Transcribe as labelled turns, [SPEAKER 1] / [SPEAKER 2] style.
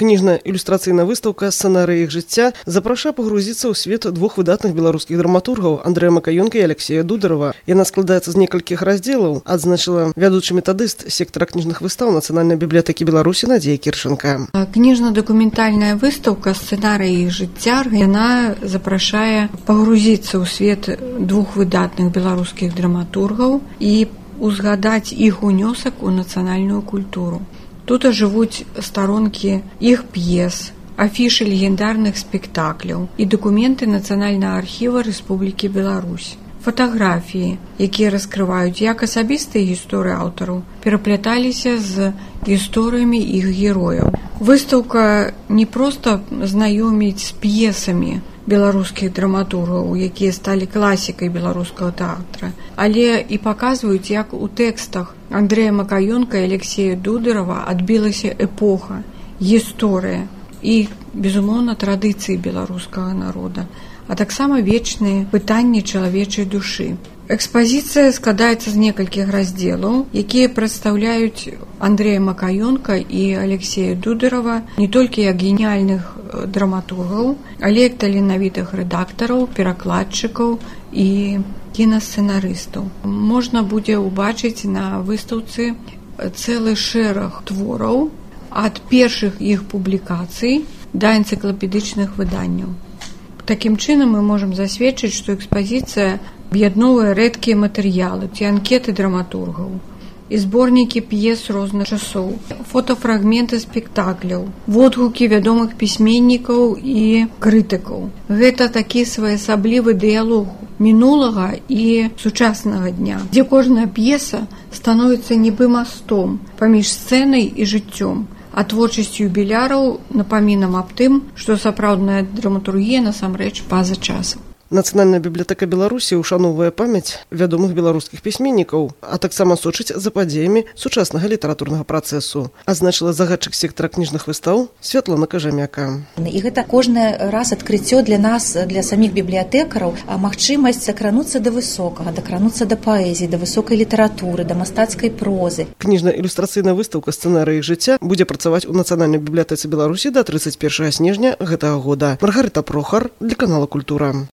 [SPEAKER 1] Кніжна-ілюстрацыйная выстаўка «Сцэнарыі іх жыцця» запрашае пагрузіцца ў свет двух выдатных беларускіх драматургаў Андрэя Макаёнка і Алексея Дударова. Яна складаецца з некалькіх раздзелаў, адзначыла вядучы метадыст сектара кніжных выстаў Нацыянальнай бібліятэкі Беларусі Надзея Кірченка.
[SPEAKER 2] Кніжна-дакументальная выстаўка «Сцэнарыі іх жыцця» яна запрашае пагрузіцца ў свет двух выдатных беларускіх драматургаў і узгадаць іх унёсак у нацыянальную культуру. Тут жывуць старонкі іх п'ес, афішы легендарных спектакляў і дакументы Нацыянальнага архіва Рэспублікі Беларусь. Фатаграфіі, якія раскрываюць як асабістыя гісторыі аўтараў, перапляталіся з гісторыямі іх герояў. Выстаўка не проста знаёміць з п'есамі беларускіх драматургаў, якія сталі класікай беларускага тэатра, але і паказваюць, як у тэкстах Андрэя Макаёнка і Алексея Дударова адбілася эпоха, гісторыя і, безумоўна, традыцыі беларускага народа, а таксама вечныя пытанні чалавечай душы. Экспазіцыя складаецца з некалькіх раздзелаў, якія прадстаўляюць Андрэя Макаёнка і Алексея Дударова не толькі як геніяльных драматургаў, але як таленавітых рэдактараў, перакладчыкаў і кінасцэнарыстаў. Можна будзе ўбачыць на выстаўцы цэлы шэраг твораў ад першых іх публікацый да энцыклапедычных выданняў. Такім чынам мы можам засведчыць, што экспазіцыя аб'ядноўвае рэдкія матэрыялы, ці анкеты драматургаў, і зборнікі п'ес розных часоў, фотафрагменты спектакляў, водгукі вядомых пісьменнікаў і крытыкаў. Гэта такі своеасаблівы дыялог мінулага і сучаснага дня, дзе кожная п'еса становіцца нібы мастом паміж сцэнай і жыццём, а творчасць юбіляраў напамінам аб тым, што сапраўдная драматургія насамрэч па-за часам.
[SPEAKER 1] Нацыянальная бібліятэка Беларусі ушаноўвае памяць вядомых беларускіх пісьменнікаў, а таксама сочыць за падзеямі сучаснага літаратурнага працэсу, азначыла загадчык сектара кніжных выстаў Святлана Кажамяка.
[SPEAKER 3] І гэта кожны раз адкрыццё для нас, для саміх бібліятэкараў, магчымасць закрануцца да высокага, дакрануцца да паэзіі, да высокай літаратуры, да мастацкай прозы.
[SPEAKER 1] Кніжна-ілюстрацыйная выстаўка «Сцэнарыі іх жыцця» будзе працаваць у Нацыянальнай бібліятэцы Беларусі да 31 снежня гэтага года. Маргарыта Прохар для канала «Культура».